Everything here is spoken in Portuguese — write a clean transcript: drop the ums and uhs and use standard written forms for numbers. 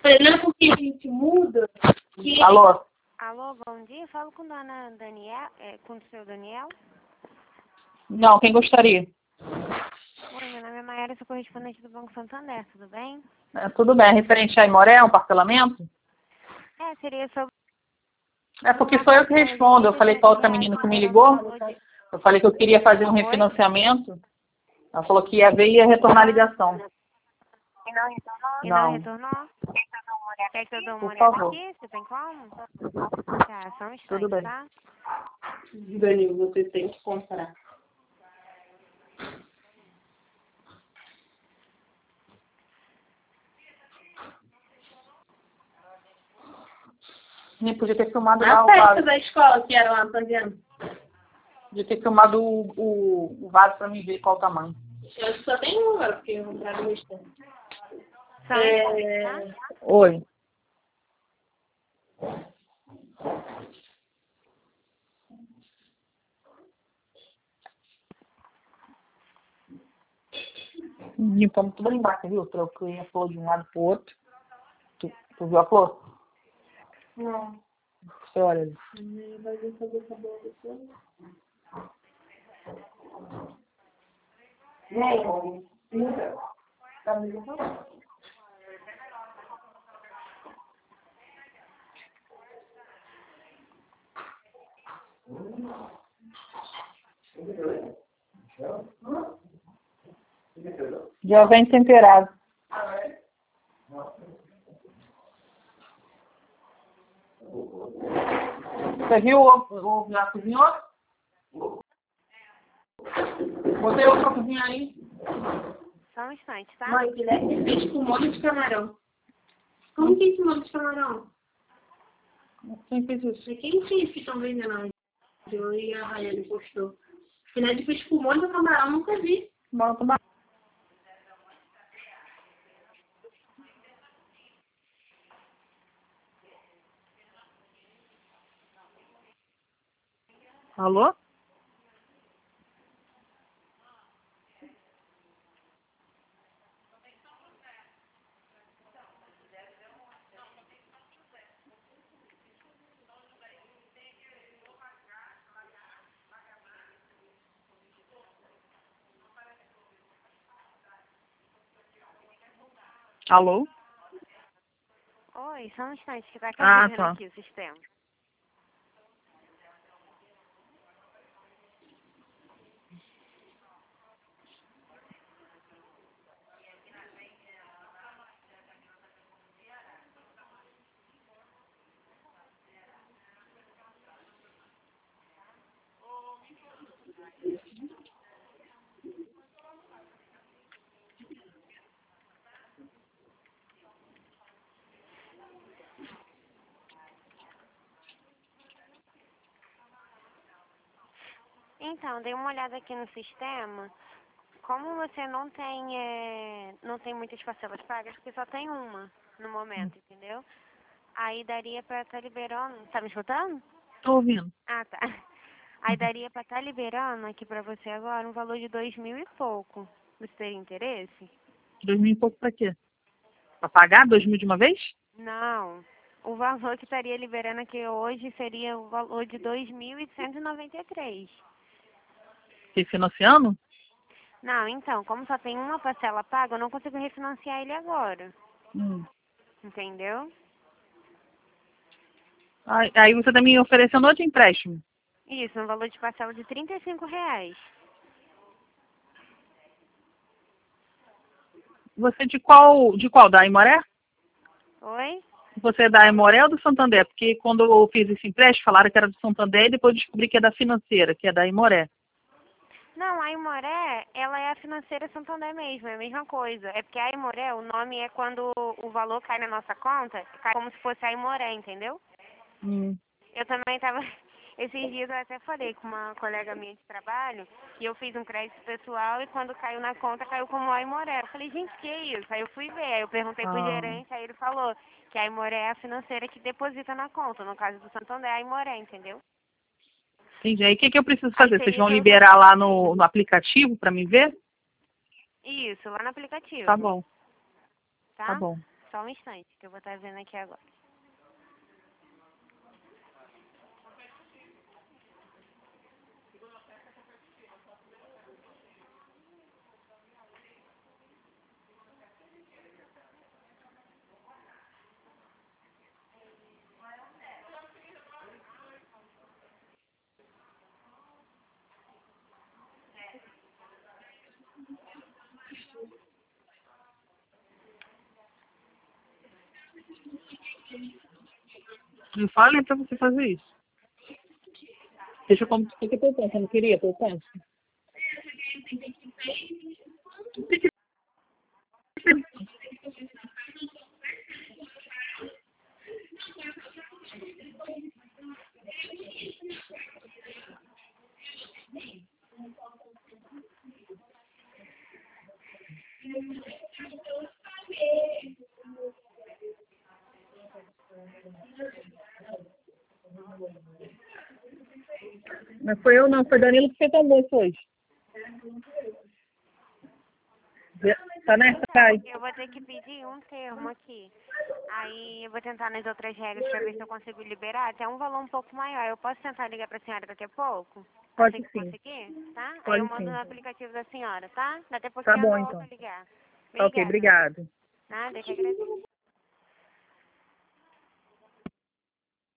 Não, porque a gente muda. Que... Alô? Alô, bom dia. Falo com a dona Daniel, com o seu Daniel. Não, quem gostaria? Oi, meu nome é Maiara, sou correspondente do Banco Santander, tudo bem? Tudo bem, referente a Aimoré, um parcelamento? Seria sobre... É porque sou eu que respondo. Eu falei com a outra menina que me ligou. Eu falei que eu queria fazer um refinanciamento. Ela falou que ia ver e ia retornar a ligação. E não retornou? E Não. não retornou? Quer que eu dê uma Por olhada favor. aqui? Você tem como? Tá, só um instante, Tudo bem. tá? Danilo, você tem que comprar. Nem podia ter filmado Na lá o festa vaso. da escola que era lá fazendo. Podia ter filmado o vaso pra me ver qual o tamanho. Eu acho que só tem um agora, porque eu compraram no stand. Só um instante, tá? Oi. Limpamos tudo ali embaixo, viu? Troquei a flor de um lado pro outro. Tu viu a flor? Não. Você olha ali. Vai ver fazer o cabelo da sua. Tá me falando? Já vem temperado. Você viu o ovo já cozinhou? Botei o ovo pra cozinhar aí. Só um instante, tá? Mãe, Guilherme fez com molho de camarão. Como que é esse molho de camarão? Quem fez isso? É quem fez que estão vendendo? Eu e a Rayane postou. Guilherme fez com molho de camarão, nunca vi. Bora tomar. Alô? Alô? Oi, só um instante que tá Ah, carregando tá. aqui o sistema. Então, dei uma olhada aqui no sistema. Como você não tem muitas parcelas pagas, porque só tem uma no momento, entendeu? Aí daria pra estar liberando... Tá me escutando? Tô ouvindo. Ah, tá. Aí daria pra estar liberando aqui pra você agora um valor de 2.000 e pouco. Você teria interesse? 2.000 e pouco pra quê? Pra pagar 2.000 de uma vez? Não. O valor que estaria liberando aqui hoje seria o valor de 2.193. Fiquei financiando? Não, então, como só tem uma parcela paga, eu não consigo refinanciar ele agora. Entendeu? Aí você tá me oferecendo outro empréstimo. Isso, um valor de parcela de R$ 35. Você de qual? De qual? Da Aimoré? Oi? Você é da Aimoré ou do Santander? Porque quando eu fiz esse empréstimo, falaram que era do Santander e depois descobri que é da financeira, que é da Aimoré. Não, a Aimoré, ela é a financeira Santander mesmo, é a mesma coisa. É porque a Aimoré, o nome é quando o valor cai na nossa conta, cai como se fosse a Aimoré, entendeu? Eu também tava... Esses dias eu até falei com uma colega minha de trabalho e eu fiz um crédito pessoal e quando caiu na conta, caiu como Aimoré. Eu falei, gente, que isso? Aí eu fui ver, aí eu perguntei pro gerente, aí ele falou que a Aimoré é a financeira que deposita na conta. No caso do Santander, é a Aimoré, entendeu? Entendi. Aí o que eu preciso Aí fazer? Vocês seria vão pelo liberar lá Santander no mesmo. aplicativo pra me ver? Isso, lá no aplicativo. Tá bom, tá Tá? bom. Só um instante, que eu vou estar vendo aqui agora. Me fala pra você fazer isso. Deixa eu como que poupança, você não queria poupança? Não foi eu não, foi Danilo que fez o almoço hoje. Tá nessa, Kai? Eu vou ter que pedir um termo aqui. Aí eu vou tentar nas outras regras pra ver se eu consigo liberar até um valor um pouco maior. Eu posso tentar ligar pra senhora daqui a pouco? Pode Assim que sim. conseguir? Tá? Aí Pode eu mando sim. no aplicativo da senhora, tá? Daqui a Tá pouquinho eu bom, volto então. a ligar. Ok, Obrigada. obrigado. Nada, eu que agradeço.